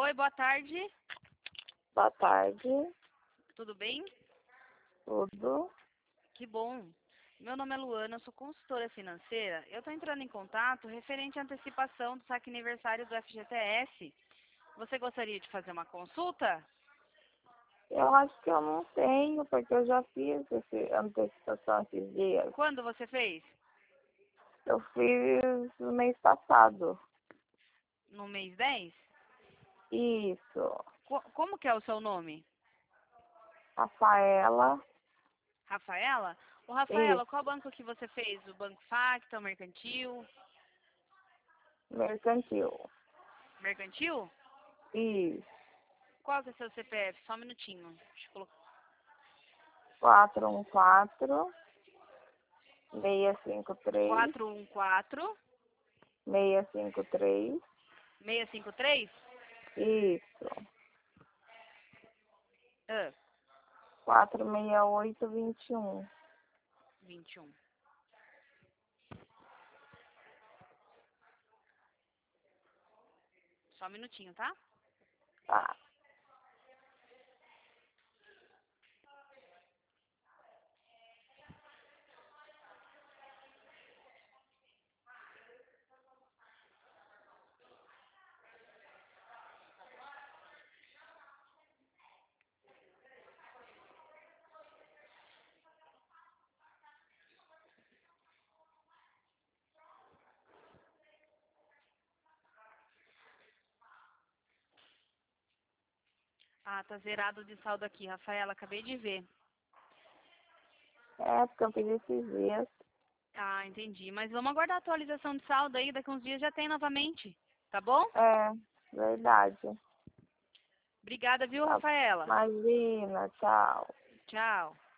Oi, boa tarde. Boa tarde, Tudo bem? tudo. Que bom. Meu nome é Luana, eu sou consultora financeira. Eu estou entrando em contato referente à antecipação do saque aniversário do FGTS. Você gostaria de fazer uma consulta? Eu acho que eu não tenho, porque eu já fiz essa antecipação esses dias. Quando você fez? Eu fiz no mês passado. No mês 10? Isso. Como que é o seu nome? Rafaela, Rafaela? Ô, Rafaela, qual isso. banco que você fez? O Banco Facta, o Mercantil? Mercantil. Mercantil? Isso. Qual que é o seu CPF? Só um minutinho. Deixa eu colocar. 414 653 414 653. 653? Isso. Ah, 46821. 21. Só um minutinho, tá? Tá. Ah, tá zerado de saldo aqui, Rafaela. Acabei de ver. É, porque eu fiz esses dias. Ah, entendi. Mas vamos aguardar a atualização de saldo aí. Daqui uns dias já tem novamente. Tá bom? É, verdade. Obrigada, viu, Tá. Rafaela? Imagina, tchau. Tchau.